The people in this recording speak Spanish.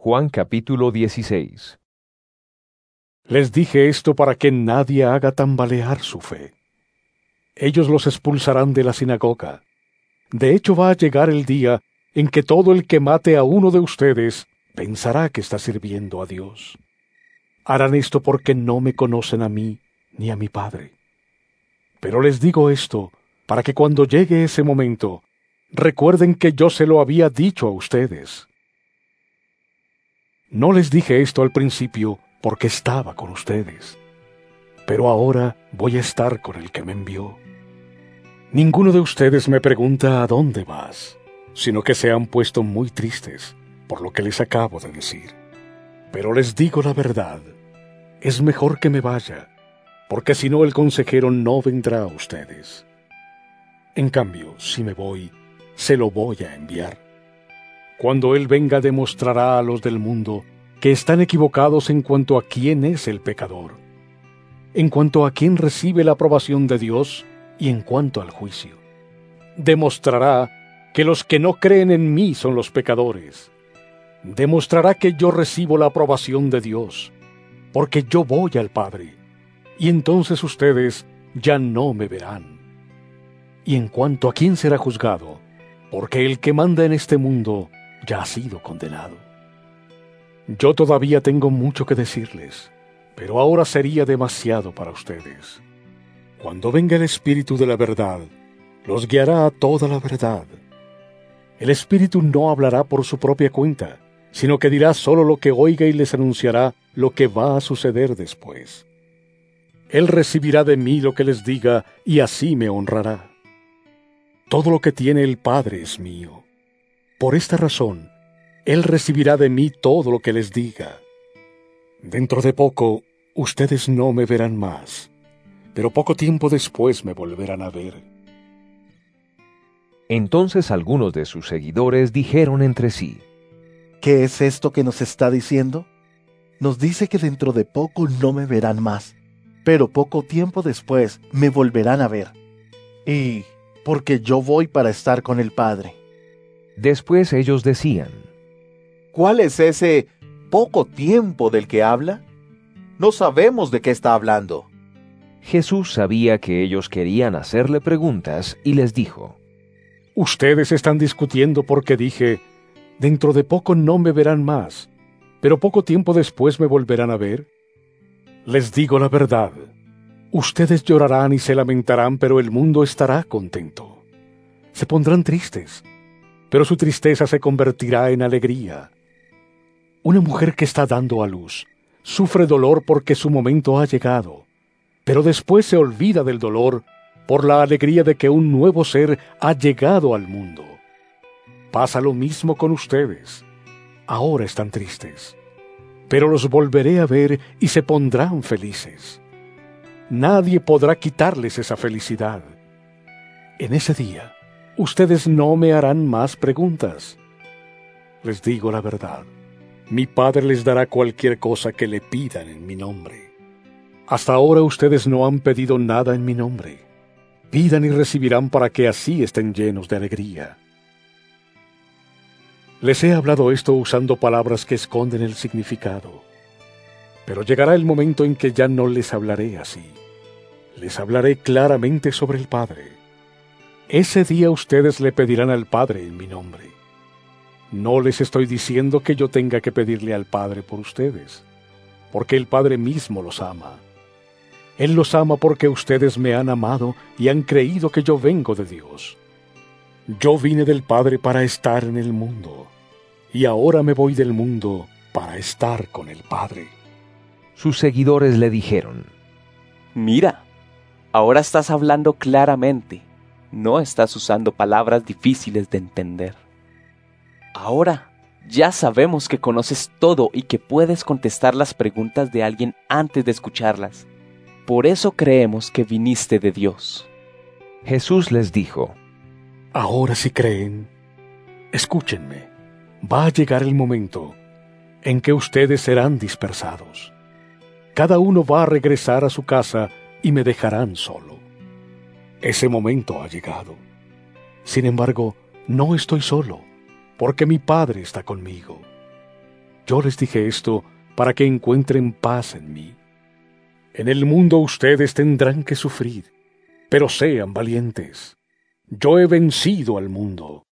Juan capítulo 16. Les dije esto para que nadie haga tambalear su fe. Ellos los expulsarán de la sinagoga. De hecho, va a llegar el día en que todo el que mate a uno de ustedes pensará que está sirviendo a Dios. Harán esto porque no me conocen a mí ni a mi Padre. Pero les digo esto para que cuando llegue ese momento, recuerden que yo se lo había dicho a ustedes. No les dije esto al principio porque estaba con ustedes, pero ahora voy a estar con el que me envió. Ninguno de ustedes me pregunta ¿a dónde vas?, sino que se han puesto muy tristes por lo que les acabo de decir. Pero les digo la verdad, es mejor que me vaya, porque si no el consejero no vendrá a ustedes. En cambio, si me voy, se lo voy a enviar. Cuando Él venga demostrará a los del mundo que están equivocados en cuanto a quién es el pecador, en cuanto a quién recibe la aprobación de Dios y en cuanto al juicio. Demostrará que los que no creen en mí son los pecadores. Demostrará que yo recibo la aprobación de Dios, porque yo voy al Padre, y entonces ustedes ya no me verán. Y en cuanto a quién será juzgado, porque el que manda en este mundo ya ha sido condenado. Yo todavía tengo mucho que decirles, pero ahora sería demasiado para ustedes. Cuando venga el Espíritu de la verdad, los guiará a toda la verdad. El Espíritu no hablará por su propia cuenta, sino que dirá solo lo que oiga y les anunciará lo que va a suceder después. Él recibirá de mí lo que les diga y así me honrará. Todo lo que tiene el Padre es mío. Por esta razón, Él recibirá de mí todo lo que les diga. Dentro de poco, ustedes no me verán más, pero poco tiempo después me volverán a ver. Entonces algunos de sus seguidores dijeron entre sí: ¿Qué es esto que nos está diciendo? Nos dice que dentro de poco no me verán más, pero poco tiempo después me volverán a ver. Y porque yo voy para estar con el Padre. Después ellos decían: ¿Cuál es ese poco tiempo del que habla? No sabemos de qué está hablando. Jesús sabía que ellos querían hacerle preguntas y les dijo: Ustedes están discutiendo porque dije, dentro de poco no me verán más, pero poco tiempo después me volverán a ver. Les digo la verdad, ustedes llorarán y se lamentarán, pero el mundo estará contento. Se pondrán tristes, pero su tristeza se convertirá en alegría. Una mujer que está dando a luz sufre dolor porque su momento ha llegado, pero después se olvida del dolor por la alegría de que un nuevo ser ha llegado al mundo. Pasa lo mismo con ustedes. Ahora están tristes, pero los volveré a ver y se pondrán felices. Nadie podrá quitarles esa felicidad. En ese día, ustedes no me harán más preguntas. Les digo la verdad, mi Padre les dará cualquier cosa que le pidan en mi nombre. Hasta ahora ustedes no han pedido nada en mi nombre. Pidan y recibirán para que así estén llenos de alegría. Les he hablado esto usando palabras que esconden el significado. Pero llegará el momento en que ya no les hablaré así. Les hablaré claramente sobre el Padre. Ese día ustedes le pedirán al Padre en mi nombre. No les estoy diciendo que yo tenga que pedirle al Padre por ustedes, porque el Padre mismo los ama. Él los ama porque ustedes me han amado y han creído que yo vengo de Dios. Yo vine del Padre para estar en el mundo, y ahora me voy del mundo para estar con el Padre. Sus seguidores le dijeron: Mira, ahora estás hablando claramente, no estás usando palabras difíciles de entender. Ahora ya sabemos que conoces todo y que puedes contestar las preguntas de alguien antes de escucharlas. Por eso creemos que viniste de Dios. Jesús les dijo: Ahora si creen, escúchenme. Va a llegar el momento en que ustedes serán dispersados. Cada uno va a regresar a su casa y me dejarán solo. Ese momento ha llegado. Sin embargo, no estoy solo, porque mi Padre está conmigo. Yo les dije esto para que encuentren paz en mí. En el mundo ustedes tendrán que sufrir, pero sean valientes. Yo he vencido al mundo.